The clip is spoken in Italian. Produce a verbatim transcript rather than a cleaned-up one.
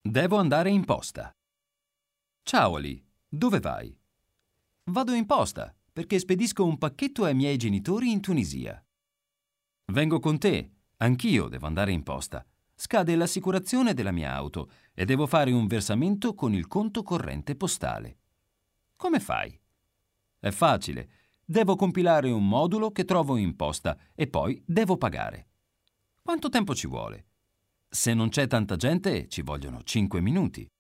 Devo andare in posta. Ciao Ali, dove vai? Vado in posta perché spedisco un pacchetto ai miei genitori in Tunisia. Vengo con te, anch'io devo andare in posta. Scade l'assicurazione della mia auto e devo fare un versamento con il conto corrente postale. Come fai? È facile. Devo compilare un modulo che trovo in posta e poi devo pagare. Quanto tempo ci vuole? Se non c'è tanta gente, ci vogliono cinque minuti.